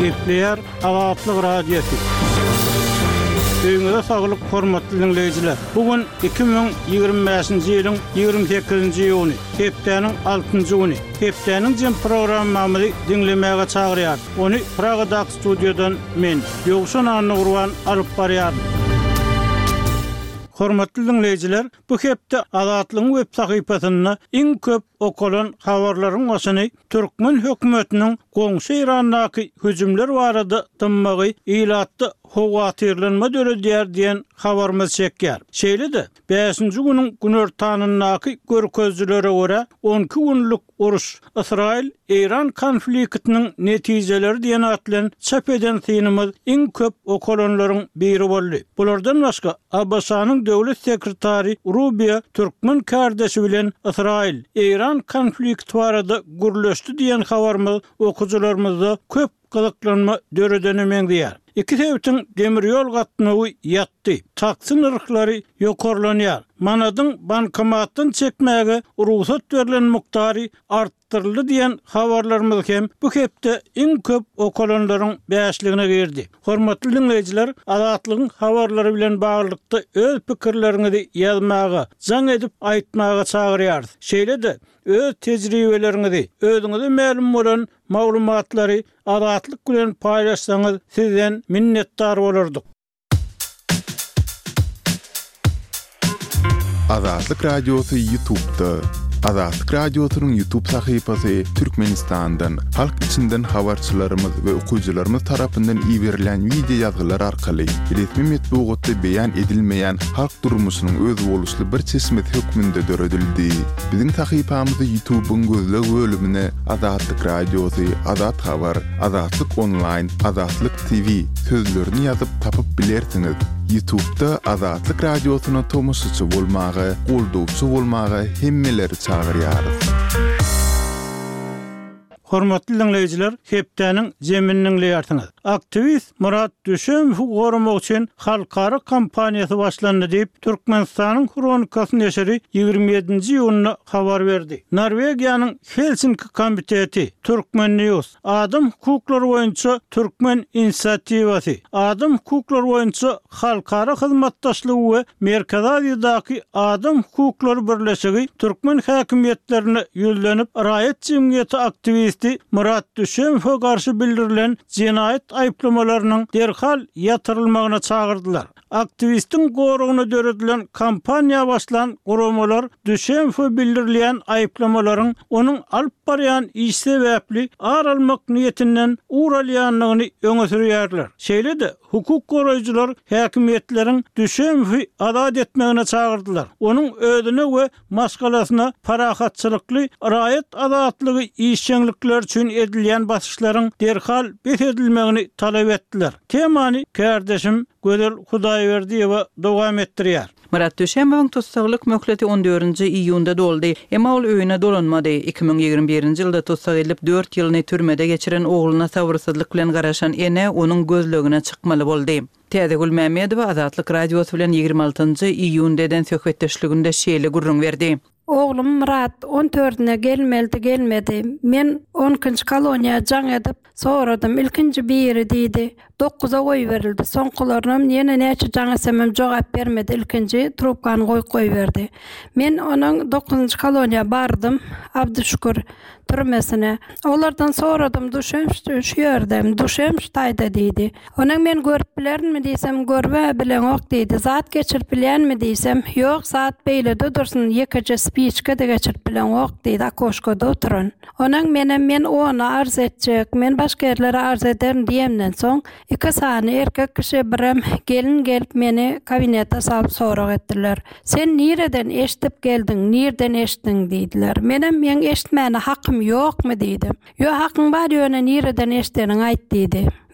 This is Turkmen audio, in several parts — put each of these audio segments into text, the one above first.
Gepleyer Azatlyk radiosu. Öňüňizde saglyk hormatly dinleýijiler. Bugün 2025-nji ýylyň 28-nji ýuny, hepdeniň 6-njy güni. Hepdeniň jem programmamy dinlemäge çagyrýar. Ony Pragadak studiodan men Ýogşan Anugurwan alyp barýar. Hormatly dinleýijiler, bu hepde Azatlyň web sahypasyna iň köp okulan habarlaryň başyny Türkmen hökümetiniň goňşy Irandaky hüjümler barada tymmagy ilatdy howatyrlanma döredýär diýen habarymyz çekýär. Şeýle-de 5-nji günüň günertanyndaky görkezlere görä 12 günlük uruş Israil-Iran konfliktiniň netijeleri diýen atlan çap eden synymyz iň köp okulanlaryň biri boldy. Bulardan başga Abbasanyň döwlet sekretary Rubio Türkmen kardeşi bilen Israil-Iran konflikt barada gürleşdi diýen habarymyz okujularymyzda köp gyzyklanma döredenemeň diýär. İki tevtin demir yol gatnawy ýatdy. Taksi nyrklary ýokarlanýar. Manadyň bankomatdan çekmäge ruhsat berilen muktary arttyryldy diýen habarlarymyz hem bu hepde iň köp okulanlaryň bäşligine girdi. Hormatly dinleýijiler, Azatlygyň habarlary bilen baglykda öz pikirleriňizi ýazmaga, jaň edip aýtmaga çagyrýar. Şeýle-de öz tejribeleriňizi, özüňize ma'lum bolan maglumatlary Azatlyk bilen paýlaşsaňyz sizden minnetdar bolardyk. Azatlyk radiosu YouTube'da. Azatlyk radiosynyň YouTube sahypasy Türkmenistandan, halk içinden habarçylarymyz we okuwçylarymyz tarapyndan ýiberilen video ýazgylar arkaly resmi metbuatda beýan edilmeýän halk durmuşynyň öz boluşly bir çeşmet hökmünde döredildi. Biziň sahypamyzy YouTube'un gözleg bölümine Azatlyk radiosu, Azat habar, Azatlyk online, Azatlyk TV sözlerini ýazyp tapyp bilersiňiz. YouTube'da Azatlyk radiosyna tomoşçy bolmagy, goldowçy bolmagy hemmeleri çagyrýar. Hormatly dinleýijiler, hepdeniň jeminiň ýartyňyz. Aktivist Murat Düşemow gorumak üçin halkara kampaniýasy başlandy diýip Türkmenistanyň Kronikasy neşri 27-nji ýylyna habar berdi. Norwegiýanyň Helsinki komiteti, Türkmen News, Adam hukuklary boýunça Türkmen inisiatiwasy, Adam hukuklary boýunça halkara hyzmatdaşlygy we Merkez Aziýadaky Adam hukuklary birleşigi Türkmen häkimetlerine ýüzlenip raýat jemgyýeti aktivist Murat Düşemow'a karşı bildirilen cinayet ayıplamalarının derhal yatırılmagyna çağırdılar. Aktivistin goruguna döredilen kampanya başlan guramalar Düşemow'a bildirilen ayıplamaların onun alyp barýan iş sebäpli ar almak niyetinden uğralýanlygyny öňe sürýärler. Şeýle-de hukuk goraýjylar häkimetleriň Düşemow'y azat etmegine çağırdylar. Onun ödüne we maskalasyna parahatçylykly raýat azatlygy işçilikler üçin edilýän basyşlaryň derhal besedilmegini talap etdiler. Temany kardeşim Gödel Hudaýberdiýewa dowam etdirýär. Murat Düşemowyň tutsaklyk möhleti 14-nji iýunda doldy. Emma ol öýüne dolanmady. 2021-nji ýylda tutsak edilip 4 ýylyny türmede geçiren ogluna sabrsyzlyk bilen garaşan ene onuň gözlegine çykmaly boldy. Täze Mehmedowa Azatlyk radiosy bilen 26-njy iýundadan söhbetdeşliginde şeýle gurrun berdi. Oğlum Murat 14'üne gelmedi. Men 12-nji koloniýa jaň edip soradym. Ilkinji biri diýdi. 9'a goý berildi. Soňkularynam ýene näçe jaň esemem jogap bermedi. Ilkinji trubkany goý berdi. Men onuň 9-njy koloniýa bardym. Abdüşkür türmesine. Olardan soradym, Düşemow taýda diýdi. Onuň men görüp bilermi diýsem, görme bilen ok diýdi. Zat geçirip bilenmi diýsem, ýok, zat beýlede dursun, ýekece spiçke de geçirip bilen ok diýdi. Akoşkada oturun. Onuň men ona arz etjek, men başga ýerlere arz ederim diýemden soň 2 sany erkek kişi birem gelin gelip meni kabinete salyp sorak etdiler. Sen nireden eşitip geldin, nirden eşitdin diýdiler. Men eşitmäne hakym ýokmy diýdim. Ýok, hakyň bar ýöne nireden eşitdiňi aýt diýdi.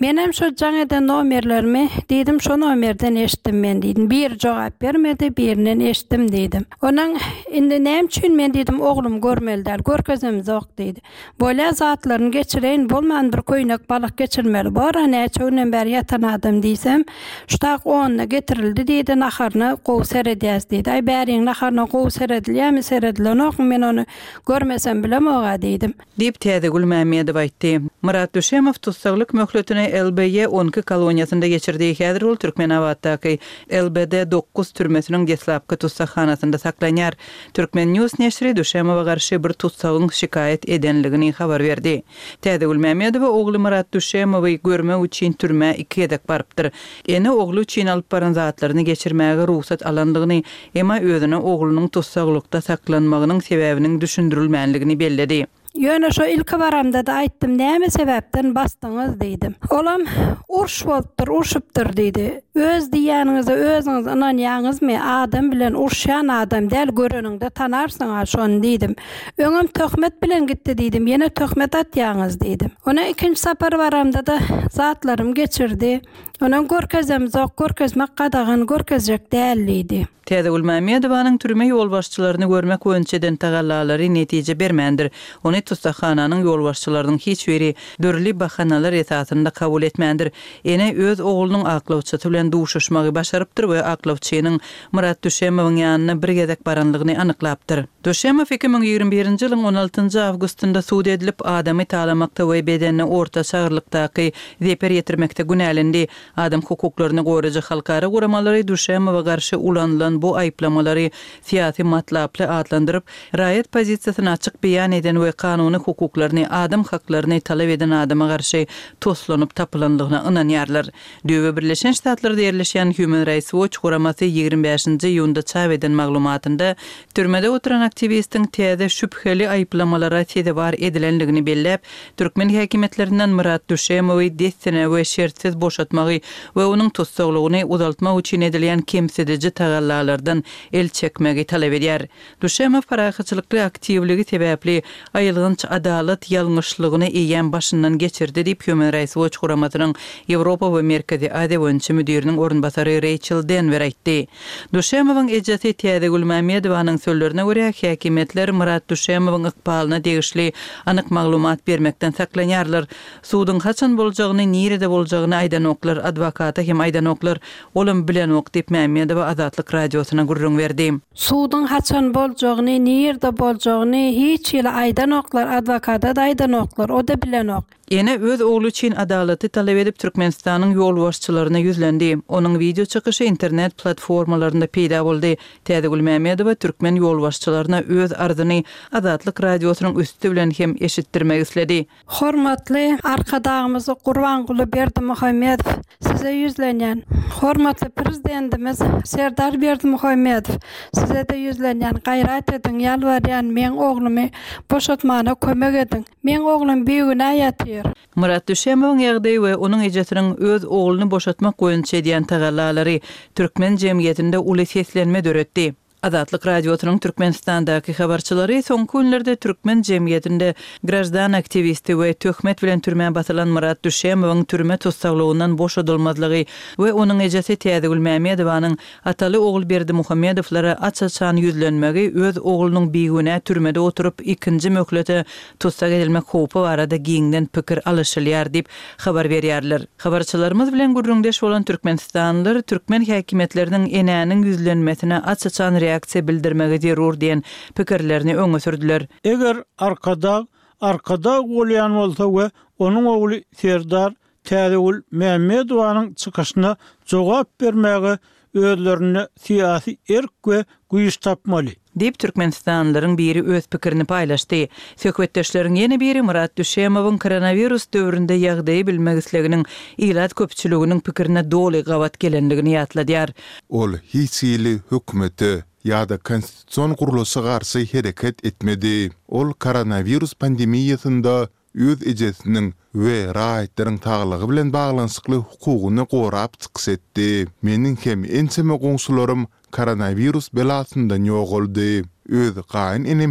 Menem şu jaňadan nomerlerimi diýdim, şu nomerden eşitdim men diýdim. Bir jogap bermedi, birinden eşitdim diýdim. Onuň indi näme üçin men diýdim, oglum görmeliler, görkezem zok diýdi. Bola zatlaryny geçireýin, bolman bir köýnek balyk geçirmeli. Bara näçe günden beri yatan adam diýsem, şutak onyna getirildi diýdi, naharny gowy seredýäs diýdi. Ay bäriň naharny gowy seredilýärmi, seredilýän men onu görmesem bilen oga diýdim. Diýip Täzegül Mämmedow aýtdy. Murat Düşemow tutsaglyk möhletini LBY 12 koloniýasynda geçirdiği häzir ol Türkmen awatdaky LBD 9 türmesiniň deslapky tutsakhanasynda saklanýar. Türkmen News neşri Düşemow'a garşy bir tutsagyň şikayet edenligini habar berdi. Täzegül Mämmedow ogly Murat Düşemowy görmek üçin türme 2 edek barypdyr. Ene ogly üçin alyp baran zatlaryny geçirmäge ruhsat alandygyny, emma özüne oglunyň tutsaglykda saklanmagynyň sebäbiniň düşündirilmänligini belledi. Ýöne şo ilki baramda da aýtdym, näme sebäpden basdyňyz diýdim. Olam urş bolupdyr, urşupdyr diýdi. Öz diýäniňize özüňiz inanýaňyzmy? Adam bilen urşan adam däl göreningde tanarsyň şonu diýdim. Öňüm töhmet bilen gitdi diýdim. Ýene töhmet atýaňyz diýdim. Ona ikinji sapar baramda da zatlarym geçirdi. Onuň görkezem zok, görkezmek gadagan görkezjek däldi. Täzegül Mämmedowanyň türme ýolbaşçylaryny görmek öňçeden tagallalary netije bermändir. Ony tutsakhananyň ýolbaşçylarynyň hiç biri dörli bahanalar esasynda kabul etmändir. Ene öz oglunyň aklawçy bilen duşuşmagy başarypdyr we aklawçynyň Murat Düşemowyň ýanyna bir gezek baranlygyny anyklapdyr. Düşemow 2021-nji ýylyň 16-njy awgustynda suud edilip adamy talamakda we bedenini orta çagyrlykdaky zeper ýetirmekde günälendi. Adam hukuklaryny goraýjy halkara guramalary Düşemow'a garşy ulanýan bu aýplamalary siýasy matlaply adlandyryp, raýat pozisiýasyny açyk beýan eden we kanuny hukuklaryny, adam haklaryny talap eden adama garşy toslanyp tapylandygyna ynanýarlar. Döwür Birleşen Ştatlarda ýerleşen Human Rights Watch guramasy 25-nji ýylda çap eden maglumatynda türmede oturan aktivistiň täze şüpheli aýplamalara sebäp edilenligini belläp, türkmen häkimetlerinden Murat Düşemowy destine we şertsiz boşatmagy we onuň tutsaglygyny uzaltmak üçin edilýän kemsedici tagallarlardan el çekmegi talap edýär. Düşemow parahatçylykly aktivligi sebäpli aýylgynç adalet ýalňyşlygyny eýen başyndan geçirdi diýip Human Rights Watch guramasynyň Ýewropa we Merkezi Aziýa boýunça müdiriniň orunbasary Rachel Denver aýtdy. Düşemowyň ejasy Täzegül Mämmedowanyň sözlerine görä häkimetler Murat Düşemowyň ykbalyna degişli anyk maglumat bermekden saklanýarlar. Suudun haçan boljagyny, nirede boljagyny aýdanoklar, adwokata hem aýdanoklar olum bilen ok diýip Mämmedow Azatlyk radiosyna gurrun berdi. Suudun haçan boljagyny, nirede boljagyny hiç ýyly aýdanoklar, adwokata da aýdanoklar, o da bilen ok. Ene öz oglu üçin adalaty talap edip Türkmenistanyň ýolbaşçylaryna ýüzlendi. Onuň video çykyşy internet platformalarynda peýda boldy. Täzegül Mämmedow türkmen ýolbaşçylaryna öz arzyny Azatlyk radiosynyň üstü bilen hem eşitdirmek isledi. Hormatly arkadaşymyz Gurbanguly Berdimuhammedow, size ýüzlenýän. Hormatly prezidentimiz Serdar Berdimuhammedow, size de ýüzlenýän. Gaýrat ediň, ýalbarýan, men oglumy boşatmana kömek ediň. Men oglum beýigine ýatýar. Murat Düşemowyň ýagdaýy we onuň ejatynyň öz ogluny boşatmak goýunça edýän tagallalary türkmen jemgyýetinde uly seslenme döretdi. Azatlyk radiosynyň Türkmenistandaky habarçylary soňky günlerde türkmen jemgyýetinde grajdan aktivisti we töhmet bilen türmä basylan Murat Düşemowyň türme tutsaglygynyň boşadylmazlygy we onuň ejasy Täzegül Mämmedowanyň ataly ogul Berdimuhammedowlara açaçan ýüzlenmegi öz oglunyň beýigine türmede oturup ikinji möhlete tutsak edilmek howpy barada giňden pikir alışylýar diýip habar berýärler. Habarçylarymyz bilen gurrundeş bolan türkmenistanlylar türkmen häkimetleriniň enäniň ýüzlenmesine açaçan reaksiýa bildirmegi zerur diýen pikirlerini öňe sürdüler. Eger arkada bolýan bolsa we onuň ogly Serdar Täzegül Mämmedowanyň çykyşyna jogap bermegi özlerini siýasy erk we güýç tapmaly diýip türkmenistanlylaryň biri öz pikirini paýlaşdy. Söhbetdeşleriň ýene biri Murat Düşemowyň koronavirus döwründe ýagdaýy bilmek isleginiň ilat köpçüliginiň pikirine doly gawat gelenligini ýatladýar. Ol hiç ýyly hökümeti ýa-da konstitusiýon guruluşy garşy hereket etmedi. Ol koronavirus pandemiýasynda öz ejesiniň we raýatlaryň taglygy bilen baglanyşykly hukugyny gorap çyksetdi. Meniň hem enseme goňşularym koronavirus belasyndan ýok boldy. Öz gaýyn enem hem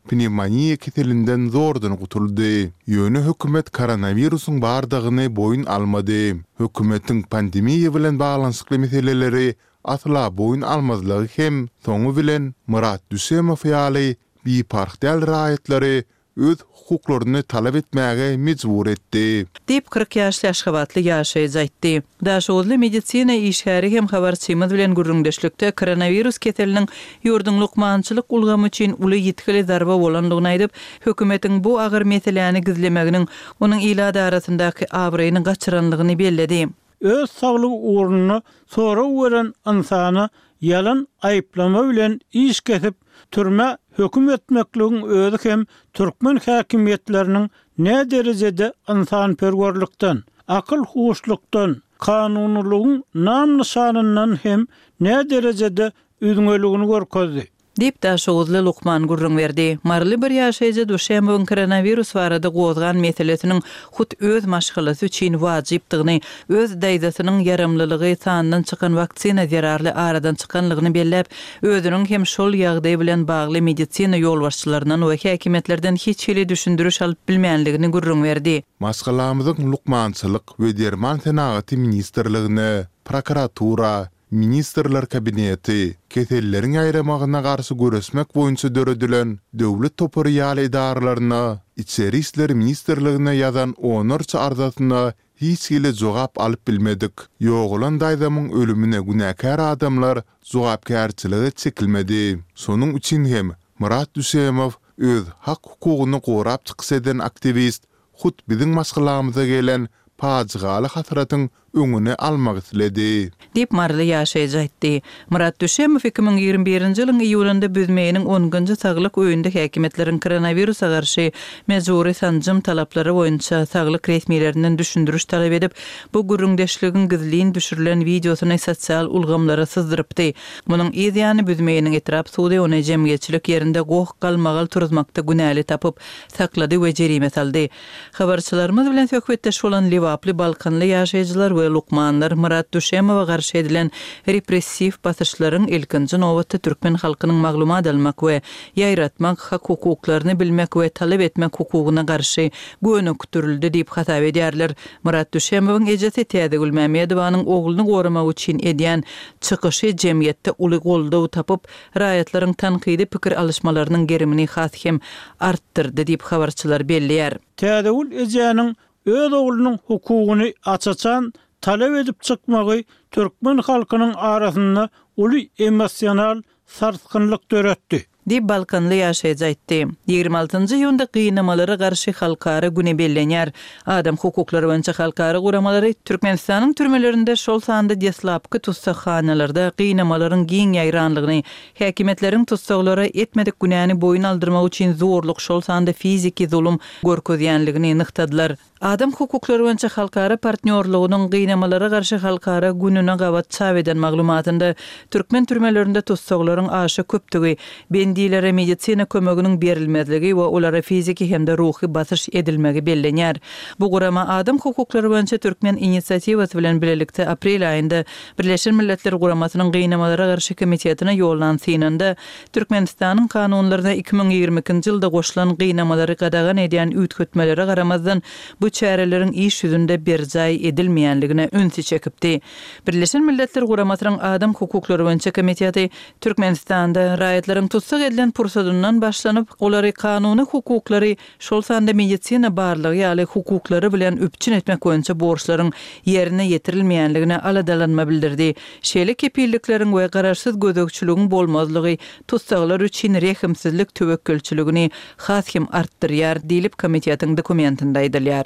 pneumonia ketelinden zordan gutuldy. Ýöne hökümet koronawirusyň bardygyny boyun almady. Hökümetiň pandemiýa bilen baglanyşykly meseleleri atla boyun almazlygy hem soňu bilen Murat Düsemow ýaly bir parkdal raýatlary öz hukuklaryny talap etmäge mecbur etdi. Dip 40 ýaşly Aşgabatly ýaşaýjy aýtdy. Daşagly medisina işgäri hem habarçymyz bilen gurrundeşlikde koronawirus keteliniň ýurdun lukmançylyk ulgamy üçin uly ýetkili darba bolandygyny aýdyp, hökümetiň bu agyr meseleni gizlemeginiň onuň ilada arasyndaky abryny gaçyranlygyny belledi. Öz saglyk uğruna sonra weren insany yalan aýplama bilen iş kesip türme höküm etmekligiň özü hem türkmen häkimetleriniň ne derejede insanperwerlikden, akyl huşlukdan, kanunlygyň nam nişanyndan hem ne derejede üýdüňeligini görkezdi. Dip Daşagly Lukman gurrun berdi. Marly bir ýaşaýjy Duşembeň koronavirus barada gozgan meselesiniň hut öz maşgalasy üçin wajypdygyny, öz daýdasynyň yaramlylygy sandan çykan waksina zararly aradan çykanlygyny bellep, özüniň hem şol ýagdaý bilen bagly medisina ýolbaşçylarynyň we häkimetlerden hiç hili düşündürüş alyp bilmeýänligini gurrun berdi. Maşgalamyzyň lukmançylyk we derman senaty ministrligine, prokuratura, Ministerler kabineti, ketellerin ayramagyna garşy göresmek boýunça döredilen döwlet topary ýaly idaralaryna, içeri işler ministerligine ýazan onurça arzatyna hiç hili jogap alyp bilmedik. Ýogulan daýdamyň ölümine günäkär adamlar jogapkärçiligi çekilmedi. Sonuň üçin hem Murat Düsemow öz hak hukugyny gorap çyksadan aktivist hut biziň maşgalamyza gelen pajygaly hatyratyň öňüne almak isledi. Dip Marly ýaşaýjy aýtdy. Murat Düsemow 2021-nji ýylyň iýulynda büzmeýiniň 10-njy saglyk öýünde häkimetleriň koronawirusa garşy mejburi sanjym talaplary boýunça saglyk resmiýetlerinden düşündürüş talap edip, bu gurrundeşligiň gizliň düşürilen videosyny sosial ulgamlara syzdyrypdy. Munyň ýa-ni büzmeýiniň etrap suwdy ony jemgyýetçilik ýerinde goh galmagal turzmakda günäli tapyp saklady we jerime saldy. Habarçylarymyz bilen söhbetdeş bolan Liwaply Balkanly ýaşaýjylar Lukmanlar Murat Düsemowa garşy edilen repressiv basyşlaryň ilkinji nowatda türkmen halkynyň maglumat almak we ýaýratmak, hak hukuklaryny bilmek we talap etmek hukugyna garşy göne kütürildi diýip hatap edýärler. Murat Düsemowyň ejesi Täze Gülmämedowanyň ogluny goramak üçin edýän çykyşy jemgyýetde uly goldaw tapyp, raýatlaryň tankydy pikir alışmalarynyň gerimini has hem artdyrdy diýip habarçylar bellýär. Täze ejeniň öz oglunyň hukugyny açaçan talep edip çykmagy türkmen halkynyň arasynda uly emosional sarsgynlyk döretdi. Dip Balkanly ýaşaýjy aýtdy. 26-njy ýylda gynamalara garşy halkara güne bellenýär. Adam hukuklary boýunça halkara guramalary Türkmenistanyň türmelerinde şol sanda deslapky tutsakxanalarda gynamalaryň giň ýaýranlygyny, häkimetleriň tutsaklary etmedik günäni boyun aldyrmak üçin zorluk şol sanda fiziki zulum görkezýänligini nyktadylar. Adam hukuklary boýunça halkara partnerligiň gynamalara garşy halkara gününe gawat çap eden maglumatynda türkmen türmelerinde tutsaklaryň aşy köpdigi, bendilere medisina kömeginiň berilmezligi we olara fiziki hemde ruhy basyş edilmegi bellenýär. Bu gurama Adam hukuklary boýunça türkmen inisiatiwasy bilen birlikde aprel aýynda Birleşen Milletler Guramasynyň gynamalara garşy komitetine ýollanýanda Türkmenistanyň kanunlaryna 2022-nji ýylda goşulan gynamalary gadagan edýän üýtgetmelere garamazdan bu çärelerin iş ýüzünde berjay edilmeýänligine önsi çekipdi. Birleşen Milletler Guramasynyň Adam hukuklary boýunça komiteti Türkmenistanda raýatlaryň tutsak edilen pursadyndan başlanyp, olary kanuny hukuklary, şol sanda medisina barlygy ýaly hukuklary bilen üpçün etmek boýunça borçlaryň ýerine ýetirilmeýänligine aladalanma bildirdi. Şeýle kepilliklerin we garaşsyz gözegçiligiň bolmazlygy tutsaklar üçin rehimsizlik töwekkülçiligini has hem artdyrýar diýilip komitetiň dokumentinde aýdylýar.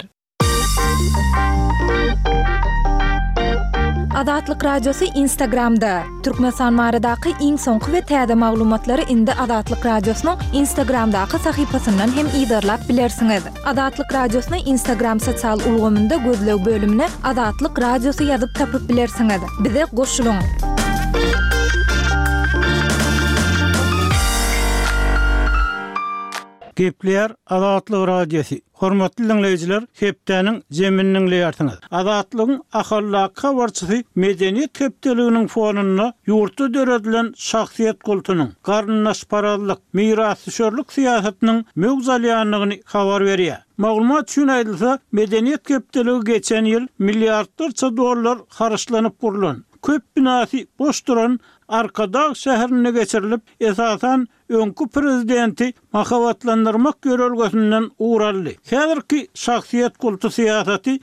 Adatlyk radiosu Instagramda. Türkmenistan maradaky iň soňky we täze maglumatlary indi Adatlyk radiosynyň Instagramdaky sahypasyndan hem ýydarlap bilersiňiz. Adatlyk radiosyny Instagram sosial ulgamynda gözleg bölümine Adatlyk radiosu ýazyp tapyp bilersiňiz. Bize goşulyň. Gepler Azatlyk radiosu. Hormatly dinleyijiler, hepdeniň jeminiň leýartyňyz. Azatlygyň ahallak habarçysy medeniýet köpdeliginiň fonuna ýurtda döredilen şahsiýet kultunyň, garnaşparazlyk, mirasçyllyk siýasatynyň mögzalýanlygyny habar berýär. Maglumat üçin aýdylsa, medeniýet köpdeligi geçen ýyl milliardlarça dollar haraçlanyp gurulan, köp binasy boş duran Arkadağ şäherine geçirilip, esasan öňkü prezidenti mahabatlandyrmak görelgesinden uğraldy. Häzirki şahsiýet kultu siýasaty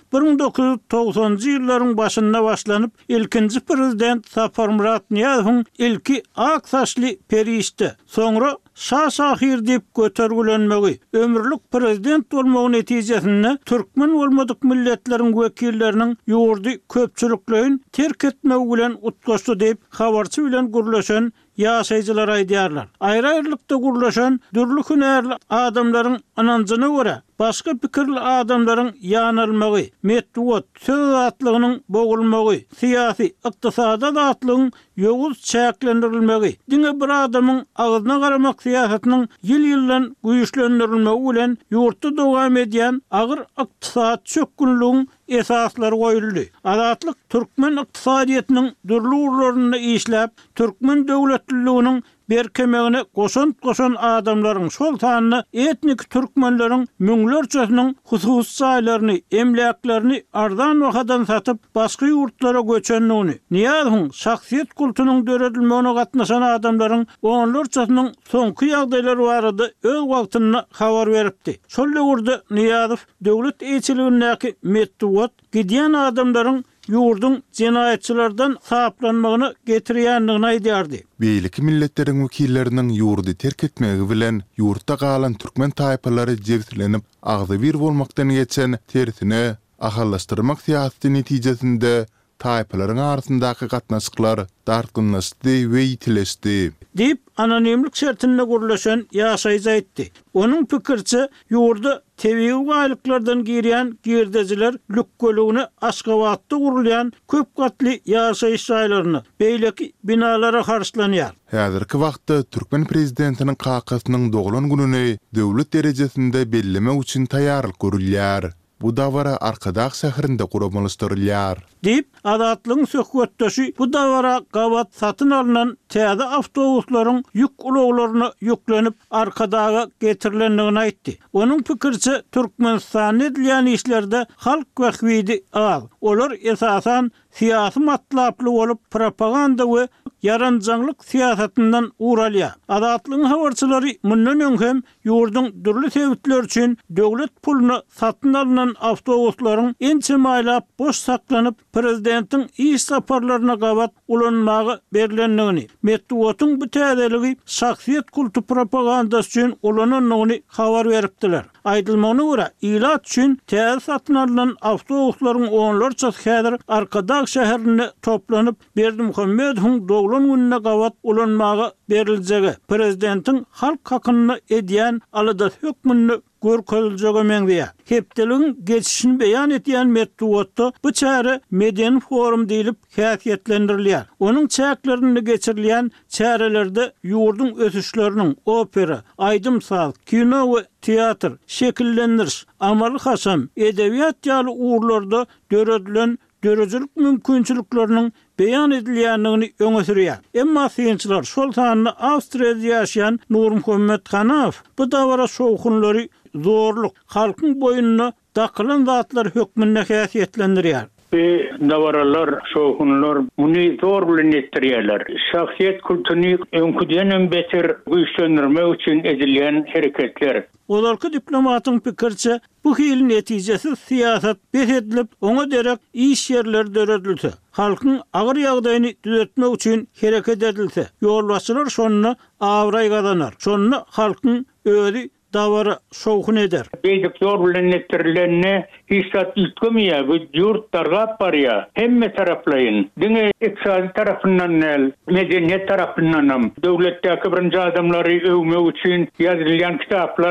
1990-njy ýyllaryň başynda başlanyp, ilkinji prezident Sapar Murat Niýazowyň ilki ak saçly perişdi. Soňra şahir diýip götergilenmegi, ömürlük prezident bolmagy netijesinde türkmen bolmadyk milletleriň wekilleriniň ýurdy köpçüliklerini terk etmegi bilen utgaşdy diýip habarçy bilen gurlaşan ýaşaýjylar aýdýarlar. Aýry-aýrylykda gurlaşan dürli hünärli adamlaryň ananjyna görä, başga pikirli adamlaryň ýanylmagy, medeniýet söz atlygynyň bogulmagy, syýasy, ykdysady atlygyň ýoguz çäklendirilmegi, diňe bir adamyň agyzyna garamak syýasatynyň ýyl-ýyldan güýçlendirilmegi bilen ýurtda dowam edýän agyr ykdysat çökünlüğüň esaslary goýuldy. Azatlyk türkmen ykdysadyýetynyň dürli urlaryny işläp, türkmen döwletliginiň berkemegine goşan adamlaryň şol sanyny etnik türkmenleriň müňlerçesiniň hususy saýlaryny, emlaklerini ardan wagtdan satyp başga ýurtlara göçenligini, Niýazowyň şahsiýet kultunyň döredilmegine gatnaşan adamlaryň onlarçasynyň soňky ýagdaýlary barada öz wagtyny habar beripdi. Şol ýurda Niýazow döwlet eýçiligindäki medeniýet gidýän adamlaryň ýurdun jenaýetçilerden saplanmagyny getirýändigini aýdýardy. Beýleki milletleriň wekilleriniň ýurdy terk etmegi bilen ýurtda galan türkmen taýpalary jebsilenip agzy bir bolmakdan geçen tersine ahallaşdyrmak syýasaty netijesinde taýpalaryň arasyndaky gatnaşyklar darkynlaşdy we ýitileşdi. Dip anonimlik şertinde gurlaşan ýaşaýjy aýtdy. Onuň pikirçe ýurda tebii gaýlyklardan girýän girdejiler lükgölügini Aşgabatda gurulýan köp gatly ýaşaýyş saýlaryny beýleki binalara harçlanýar. Häzirki wagtda türkmen prezidentiniň kakasynyň doglan gününi döwlet derejesinde bellemek üçin taýýarlyk görülýär. Bu davara Arkadağ şäherinde gurulmalyşdyrylýar. Dip Azatlygyň söhbetdeşi bu davara gabat satyn alynan täze awtobuslaryň ýük ulaglaryna ýüklenip Arkadağa getirilendigini aýtdy. Onuň pikirçe Türkmenistan edilýän işlerde halk wagtydy az. Olar esasan syýasy matlaply bolup propaganda we yaranjanglyk syýasatyndan uralýar. Azatlygyň habarçylary mundan öňhem ýurdun dürli sebäpler üçin döwlet puluny satyn alynan awtobuslaryň ençe maýlap boş saklanyp prezidentiň iş saparlaryna gabat ulanmagy berilendigini, medeniýetiň bu täzeligi şahsiýet kultu propagandasy üçin ulananyny habar beripdiler. Aýdylmagyna görä, ilat üçin täze satyn alynan awtobuslaryň onlarçasy häzir Arkadağ şäherine toplanyp Berdimuhammedowyň doglan gününe gabat ulanmagy beriljegi, prezidentiň halk hakyny edýän aladat hökmüni görkeljegi meňzeýär. Hepdeligiň geçişini beýan etýän medeniýetde bu çäre medeni forum diýilip häsiýetlendirilýär. Onuň çäklerini geçirilýän çärelerde ýurdun ösüşleriniň opera, aýdymsaz, kino we teatr, şekillendiriş, amaly hasam, edebiýat ýaly uğurlarda döredilen dörejlik mümkinçilikleriniň beýan edilýändigini öňe sürýär. Emma syýançylar şol sanyny Awstriýada ýaşaýan Nurmuhammed Hanaw bu dawara şowhunlary zorluk, halkyň boyunna dakylan zatlar hökmünde häsiýetlendirýär. Davaralar, şohunlar bunu zor bilen ettirýärler. Şahsiýet kulturyny öňküden beter güýçlendirmek üçin edilýän hereketler. Olarky diplomatyň pikirçe bu hil netijesi siýasat beredilip oňa derek iş ýerleri döredilse, halkyň agyr ýagdaýyny düzeltmek üçin hereket edilse, ýolbaşçylar şonu awray gazanar. Şonu halkyň özi davara şowhun eder. Beýdik ýol bilen etdirilenne hissat ýetmýär, bu ýurtlarga barýar. Hemme taraplaýyn. Diňe iqtisady tarapyndan näl, medeniýet tarapyndan hem döwletdäki birinji adamlary övmek üçin ýazylýan kitaplar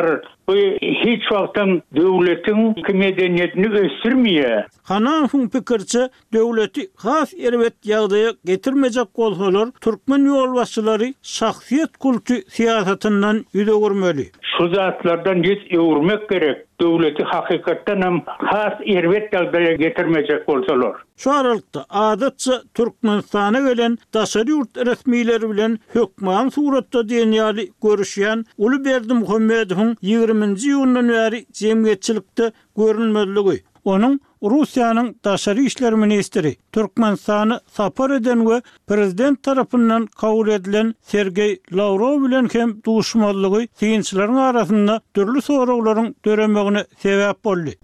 Bu hiç wagtdan döwletin medeniyetini göstermiyor. Hanafuň pikirçe döwleti has erwet ýagdaýa getirmejek bolsalar türkmen ýolbaşçylary şahsiýet kultu siýasatyndan ýüze görmeli. Şu zatlardan hiç öwürmek gerek. Döwleti hakykatdan hem has erwet ýagdaýa getirmejek bolsalar. Şu aralykda adatça Türkmenistana gelen daşary ýurt resmiýleri bilen hökman suratda diýenýäli görüşýän Uly Berdimuhammedowyň 20-nji ýyldan bäri jemgyýetçilikde görünmezligi. Onun Russiýanyň daşary işler ministri Türkmenistany sapar eden we prezident tarapyndan kabul edilen Sergey Lavrov bilen hem duşmanlygy synçylaryň arasynda türlü soraklaryň döremegine sebäp boldy.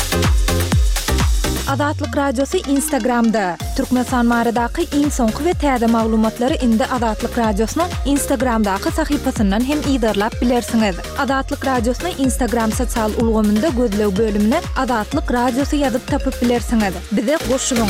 Adatlyk radiosu Instagramda. Türkmenistan baradaky iň soňky we täze maglumatlary indi Adatlyk radiosynyň Instagramdaky sahypasyndan hem ýydarlap bilersiňiz. Adatlyk radiosyny Instagram sosial ulgamynda gözlew bölümine Adatlyk radiosu ýazyp tapyp bilersiňiz. Bize goşulyň.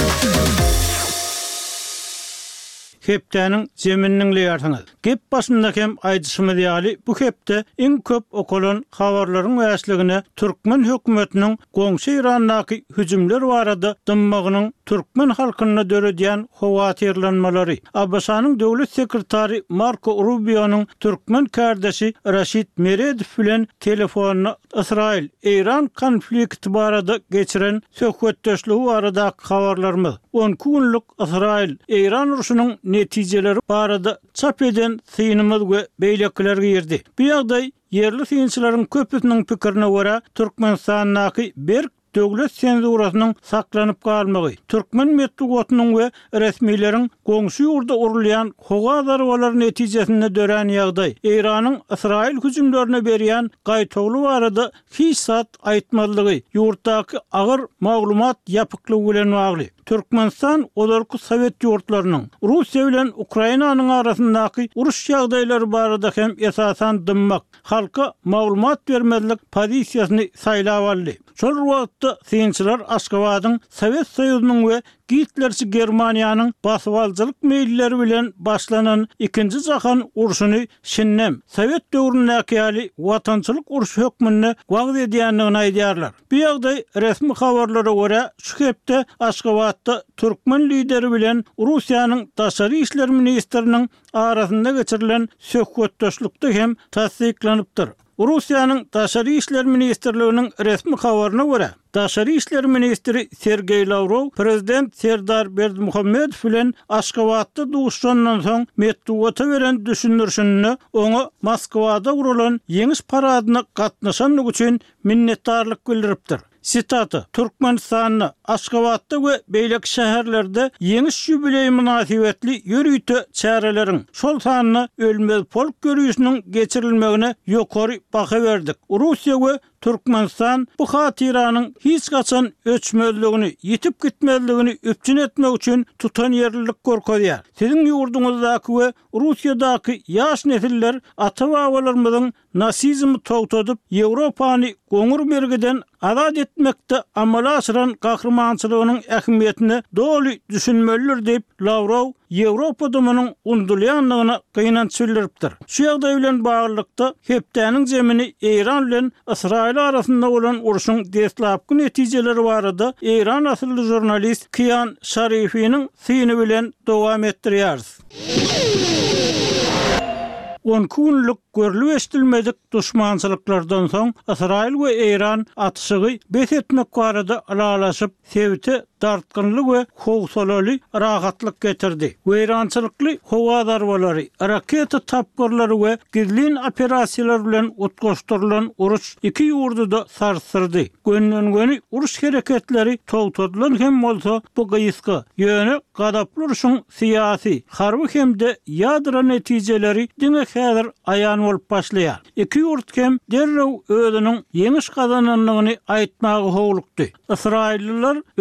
Heptäniň zemininiňle ýartyňyz. Gep başyndaky hem aýdyşymy diýäli bu hepde iň köp okulan habarlaryň wäsligine türkmen hökümetiniň goňşy Irandaky hüjümler barada dymmagynyň türkmen halkyna döredýän howatyrlanmalary. Abbasanyň döwlet sekretary Marco Rubio'nyň türkmen kardeşi Rashid Meredow bilen telefonuna İsrail-Iran konflikti barada geçiren söhbetdeşligi barada habarlarymyz. 10 günlük İsrail-Iran uruşunyň netijeleri barada çap eden synymyz we beýleklerge ýerdi. Bu ýagdaý yerli synçylaryň köpüsiniň pikirine görä Türkmenistanyň bir döwlet senzurasynyň saklanyp galmagy, türkmen medeniýetiniň we resmiýleriň goňşy ýurda urulýan howa darbalary netijesinde dören ýagdaý, Iranyň İsrail hüjümlerine berýän gaýtagly barada hiç sat aýtmalygy, ýurtdaky agyr maglumat ýapyklygy bilen bagly. Türkmenistan olarky Sowet ýurtlarynyň Russiýa bilen Ukrainanyň arasyndaky uruş ýagdaýlary barada hem esasan dymmak, halka maglumat bermezlik pozisiýasyny saýlap aldy. Şol wagtda synçylar Aşgabatyň Sowet Soýuzynyň we Hitlerçi Germaniýanyň basywalçylyk meýilleri bilen başlanan 2-nji jahan uruşuny şinnem Sowet döwründäki ýaly watançylyk uruş hökmüne wagt edýändigini aýdýarlar. Bu ýagdaý resmi habarlara görä şu hepde Aşgabatda türkmen lideri bilen Russiýanyň daşary işler ministriniň arasynda geçirilen söhbetdeşlikde hem tasdiklanypdyr. Russiýanyň daşary işler ministrliginiň resmi habaryna görä Daşary işler ministri Sergey Lavrov prezident Serdar Berdimuhammedow bilen Aşgabatda duşandan soň Medeniýete beren düşünürşünni oňa Moskwada urulan ýeňiş paradyna gatnaşanlyk üçin minnetdarlyk bildiripdir. Sitata Türkmenistanyň Aşgabatda we beýlek şäherlerde ýeňiş ýübileý münasibetli ýürüýte çäreleriň şol sanyny ölmez polk görýüşiniň geçirilmegine ýokary baha berdik. Russiýa we Türkmenistan bu hatyranyň hiç gaçan öçmezligini, ýitip gitmezligini öpçün etmek üçin tutan ýerlilik gorkadýar. Siziň ýurduňyzdaky we Russiýadaky ýaş nesiller ata-babalarymyzyň nasizmi togtadyp Ýewropany goňur bergiden azad etmekde amala aşyran gahrmançylygynyň ähmiýetini doly düşünmelidir diýip Lavrov Ýewropa dumanyň undulýanlygyna gynanç bildiripdir. Şu ýagdaý bilen baglykda hepdäniň zemini Iran bilen İsrail arasynda bolan uruşyň deslapky netijeleri barada Iran asylly jurnalist Kiyan Şarifiň syny bilen dowam etdirýäris. 10 günlük görülüp eşdilmedik düşmançylyklardan soň İsrail we Iran atışygy bet etmek barada alalaşyp sevti dartgynlyk we howsalaly rahatlyk getirdi. Weýrançylykly howa darbalary, raketa tapgyrlary we gizlin operasiýalar bilen utgaşdyrylan uruş iki ýurduda sarsyrdy. Gönüngöni uruş hereketleri togtadylan hem bolsa bu gyýyska ýöne gadaply uruşyň syýasy, harby hemde ýadyra netijeleri diňe häzir aýan bolup başlaýar. Iki ýurt hem derrew özüniň ýeňiş gazananlygyny aýtmagy howlukdy. İsrailliler öz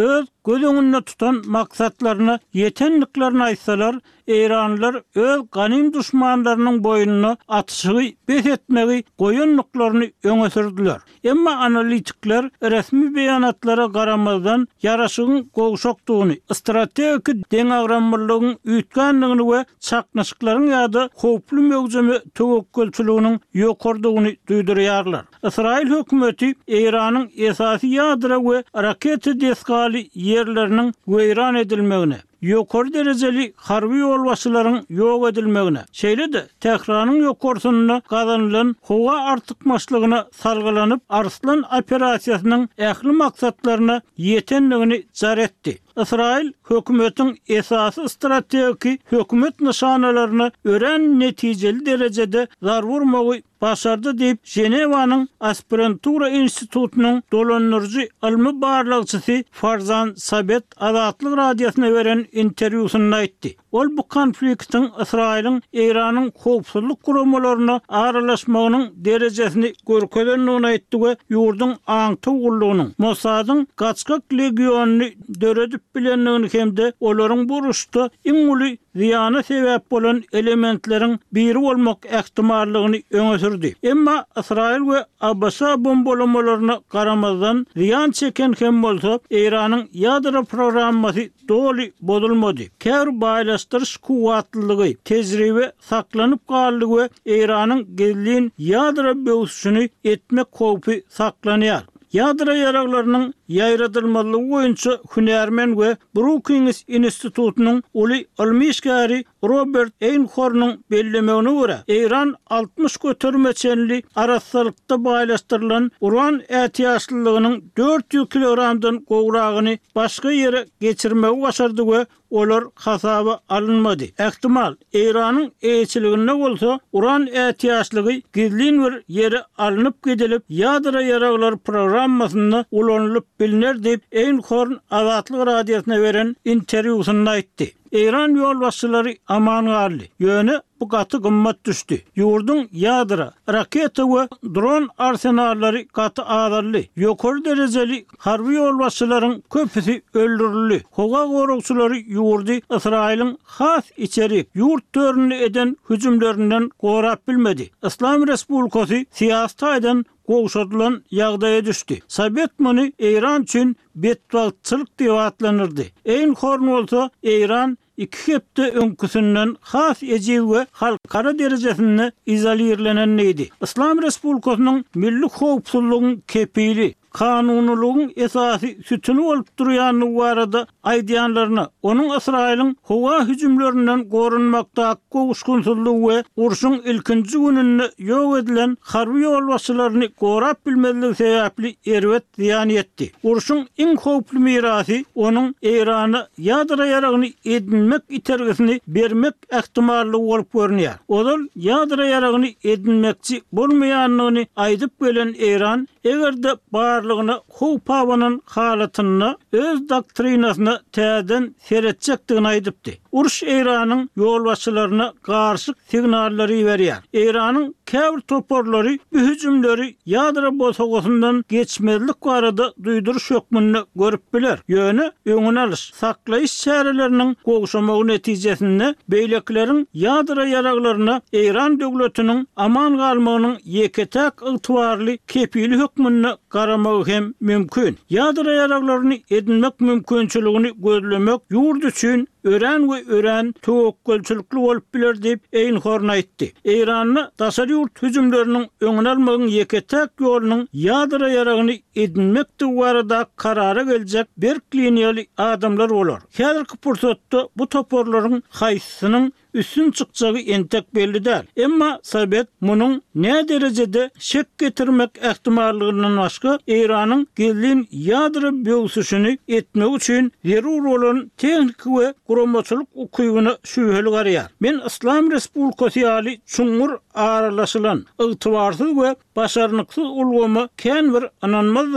göz öňünde tutan maksatlaryny, ýetenliklerini aýtsalar, Eýranlylar öz ganym düşmanlarynyň boýnuny atyşygy bes etmegi goýunlyklaryny öňe sürdiler. Emma analitikler resmi beýanatlara garamazdan ýaraşygyň gowşokdugyny, strategik deňagramlygyň üýtgenligini we çaknaşyklaryň ýa-da howply mögzemi töwekkülçiliginiň ýokardygyny duýdurýarlar. Israil hökümeti Eýranyň esasy ýadyra we raket deskaly ýerleriniň weýran edilmegine, ýokary derejeli harby ýolbaşçylaryň ýok edilmegine, şeýle-de Tehranyň ýokarsyny gazanylan howa artykmaçlygyna salgylanyp Arslan operasiýasynyň ähli maksatlaryna ýetenligini jar etdi. İsrail hökümetiň esasy strategik hökümet nişanalaryny ören netijeli derejede zarwurmagy başardy diýip Jenewanyň Aspirantura institutunyň dolanýarjy ilmi barlygçysy Farzan Sabet Azatlyk radiosyna beren interwýusynda aýtdy. Ol bu konfliktiň Israiliň Eýranyň howpsuzlyk guramalaryna aralaşmagynyň derejesini görkezenligini aýtdy we ýurduň aňty ugullygynyň Mossadyň Gaçkak legionuny döredip bilenligini hemde olaryň bu uruşda iň uly ziyana sebäp bolan elementleriň biri bolmak ähtimallygyny öňe sürdi. Emma Israil we Abbasa bombalamalarına garamazdan ziyan çeken hem bolsa Eýranyň ýadra programmasy doly bozulmady. Käbir baýlaşdyryş kuwatlylygy, tejribe saklanyp galdygy we Eýranyň gezlin ýadra böwsüşini etmek howpy saklanýar. Ýadra ýaraglarynyň ýaýradylmalygy boýunça hünärmen we Brookings institutunyň uly ilmi Robert Einhorn'un bellemegine görä, Eýran 60 götermeçenli arassalykda baýlaşdyrylan uran ätiýaşlygynyň 400 kilogramdan gowragyny başga ýere geçirmegi başardy we olar hasaba alınmady. Ähtimal Eýranyň eýçiliginde bolsa uran ätiýaşlygy gizlin bir ýere alınıp gidilip ýadra ýaraglar programmasyna ulanylyp biliner diýip Einhorn Azatlyk radiosyna beren interwýusynda aýtdy. Eýran ýolbaşçylary aman garly. Ýöne bu gaty gymmat düşdi. Ýurduň ýadra, raketa we dron arsenallary gaty azarly. Ýokary derejeli harby ýolbaşçylaryň köpüsi öldürildi. Howa gorugçylary ýurdy Israiliň has içerik ýurt törüni eden hüjümlerinden gorap bilmedi. İslam Respublikasy siýasata eden gowşadylan ýagdaýa düşdi. Sovet muny Eýran üçin betbalçylyk diýip atlanyrdy. Einhorn bolsa Eýran iki hepde öňküsünden has ejil we halkara derejesinde izolirlenen idi. İslam Respublikasynyň milli howpsuzlygyň kepili kanunluğun esası sütünü olup durýanyny barada aýdýanlaryna, onun Israiliň howa hüjümlerinden gorunmakda gowuşgunçylygy we urşuň ilkinji gününde ýok edilen harby ýolbaşçylaryny gorap bilmezligi sebäpli erwet ziyan etdi. Urşuň iň howply mirasy onun Eýrany ýadra ýaragyny edinmek itergesini bermek ähtimallygy bolup görünýär. Olal ýadra ýaragyny edinmekçi bolmaýanlygyny aýdyp gelen Eýran egerde barlygyna howpawanyň halatyny öz doktrinasyna täzen seretjekdigini aýdypdy. Uruş Eýranyň ýolbaşçylaryna garşy signallary berýär. Eýranyň käbir toporlary bu hüjümleri ýadra bosagosyndan geçmezlik barada duýduruş hökmüni görüp biler. Ýöne öňüne alyş, saklaýyş çäreleriniň gowşamagy netijesinde beýlekleriň ýadra ýaraglaryna Eýran döwletiniň aman galmagynyň ýeketek ygtybarly kepili hökmüni garamagy hem mümkin. Ýadra ýaraglaryny edinmek mümkinçiligini gözlemek ýurt üçin ören we ören töwekkülçilikli bolup biler diýip Einhorn aýtdy. Eýranyň daşary ýurt hüjümleriniň öňüne almagyň ýeketek ýolunyň ýadra ýaragyny edinmek barada karara geljek berkliniýaly adamlar bolar. Häzirki pursatda bu toporlaryň haýsynyň üstün çykjagy entek belli däl. Emma Sovet munyň ne derejede şek getirmek ähtimallygyndan başga Eýranyň gelin ýadra böwsüşini etmek üçin zerur bolan tehnik we guramaçylyk ukybyny şüheli garýar. Men İslam Respublikasy ýaly çuňur aralaşylan ygtybarsyz we başarnyksız ulgamy kän bir ananmazym diýip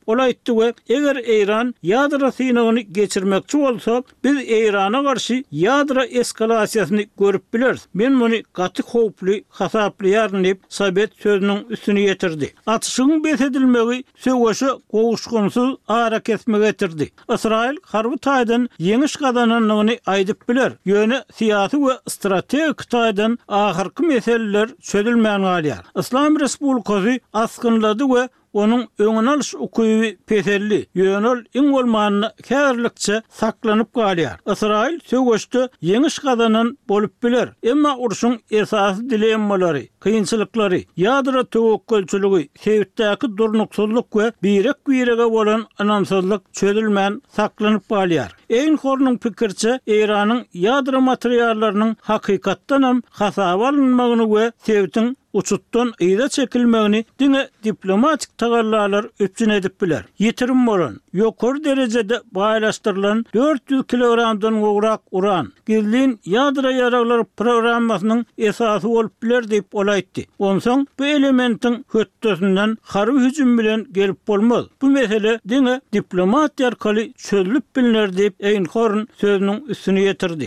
olaytdy we eger Iran ýadra synagyny geçirmekçi bolsa, biz Irana garşy ýadra eskalasiýasyny görüp bileriz. Men muny gaty howply hasaplyaryn diýip Sovet sözüniň üstüne ýetirdi. Atyşyň besedilmegi söwüşe gowuşgunsuz ara kesmek getirdi. Israil harby taýdan ýeňiş gazananlygyny aýdyp biler. Ýöne syýasy we strategik taýdan ahyrky meseleler çözülmän galýar. İslam Respublikasy askynlady we onun öňüne alyş ukyby peselli, ýönel iň bolmanyny kärlikçe saklanyp galýar. Israil söwüşde ýeňiş gazanan bolup biler. Emma urşuň esasy dilemmalary, kynçylyklary, ýadra töwekkülçiligi, sebitdäki durnuksuzlyk we birek-birege bolan anamsızlyk çözülmän saklanyp galýar. Einhornyň pikirçe, Iranyň ýadra materiallarynyň hakykatdan hem hasaba alınmagyny we sebitiň uçutdan ýa çekilmegini diňe diplomatik tagallarlar öpçün edip biler. Ýetirim bolan, ýokary derejede baýlaşdyrylan 400 kilogramdan gowrak uran, gizlin ýadra ýaraglar programmasynyň esasy bolup biler diýip olaýtdy. Onsoň bu elementiň hötdesinden harby hüjüm bilen gelip bolmaz. Bu mesele diňe diplomatiýa arkaly çözülüp bilinler diýip Einhorn sözüniň üstüne ýetirdi.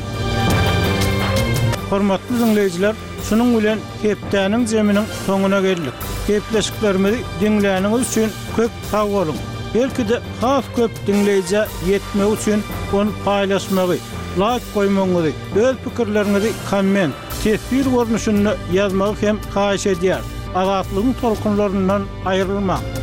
Hormatly dinleyijiler, şunun bilen hepdäniň jeminiň soňuna geldik. Hepleşiklerimizi dinläniňiz üçin köp sag bolun. Belki de has köp dinleýije ýetmek üçin onu paýlaşmagy, like goýmagy, öz pikirleriňizi komment, tesbir görnüşinde ýazmagy hem haýyş edýär. Azatlygyň tolkunlaryndan aýrylmak.